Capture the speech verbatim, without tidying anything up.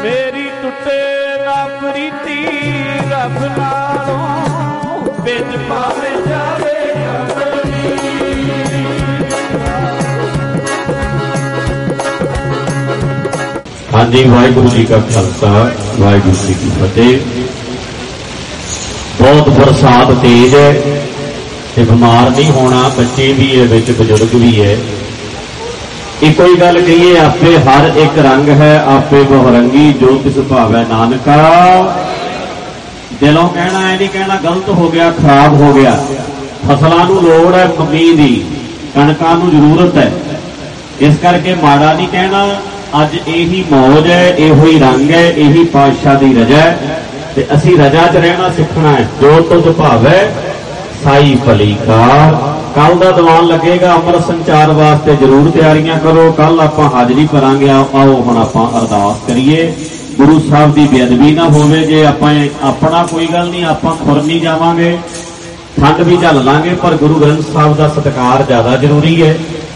मेरी टुटे ना प्रीति रब नालों बिच पावे जावे हाँ जी। वाहिगुरू जी का खालसा वाहिगुरू जी की फतेह। बहुत बरसात तेज है ते बीमार नहीं होना, बच्चे भी है विच बजुर्ग भी है। एक कोई गल कहिए आपे हर एक रंग है आपे बहुरंगी जो तिस भावै नानका। दिलों कहना है नहीं कहना गलत हो गया खराब हो गया। फसलों नूं लोड़ है मींह दी, कणकां नूं जरूरत है, इस करके माड़ा नहीं कहना। अज यही मौज है, इहो ही रंग है, यही पातशाह की रजा है ते असी रजा च रहना सीखना है। जो तुझ भावै साई भली कार। कल का दीवान लगेगा अमृत संचार वास्ते जरूर तैयारियां करो। कल आपां हाजरी भरांगे। आओ हुण आपां अरदास करिए गुरु साहब की बेअदबी ना होवे। जे आपां अपना कोई गल नहीं, आपां खुर नहीं जावांगे, ठंड भी झल लांगे, पर गुरु ग्रंथ साहब का सत्कार ज्यादा जरूरी है।